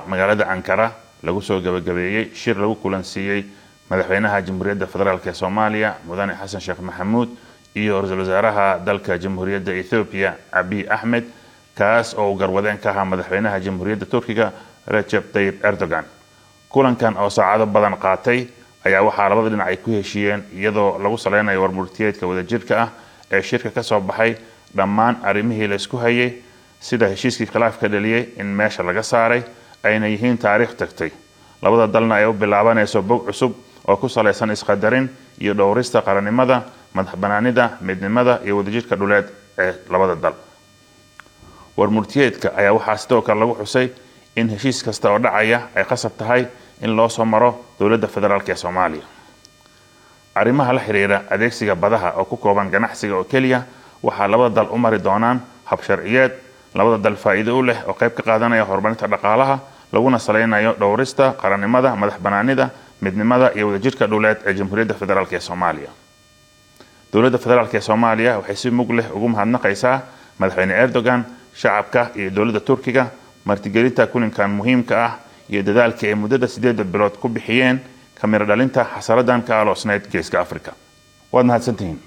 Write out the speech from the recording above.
magaalada Ankara lagu soo gabagabeeyay shir lagu kulansiiyay madaxweynaha Jamhuuriyadda Federaalka Soomaaliya Mudane Xasan Sheekh Maxamuud iyo ra'iisul wasaaraha dalka Jamhuuriyadda Ethiopia Abiy Ahmed kaas oo garwadeen ka ahaa madaxweynaha Jamhuuriyadda Turkiga Recep Tayyip Erdogan. Kulankan oo saacado badan qaatay ayaa waxaa labada dhinac ay ku heshiiyeen iyadoo lagu saleynayo warmurtiyeedka wadajirka ah ee shirka ka soo baxay dhammaan arrimihii la isku hayay sida heshiiskii khilaafka dhaliyay in meesha laga saaray ayna yihiin taariikh tagtay labada dalna ay u bilaabanayso bog cusub oo ku saleysan isqadarin iyo dhowrista qarannimada madaxbanaanida midnimada iyo wadajirka dhuleed ee labada dal. Warmurtiyeedka ayaa waxaa sidoo kale lagu xusay in heshiis kasta oo dhacaya ay qasab tahay in loo soo maro dowladda federaalka ee Soomaaliya. Arrimaha la xiriira adeegsiga badaha oo ku kooban ganacsiga oo kaliya waxaa labada dal u mari doonaan hab sharciyeed labada dal faa'iido u leh oo qayb ka qaadanaya horumarinta dhaqaalaha laguna saleynayo dhowrista qarannimada madaxbanaanida midnimada iyo wadajirka dhuleed ee Jamhuuriyadda Federaalka ee Soomaaliya. Dowladda Federaalka ee Soomaaliya waxay si mug leh ugu mahadnaqaysaa madaxweyne Erdogan shacabka iyo dowladda Turkiga martigelinta kulankan muhiimka ah iyo dadaalka ay muddada 8 bilood ku bixiyeen kamira dhalinta xasaradan ka aloosneyd Geeska Afrika. Waad mahadsantihiin.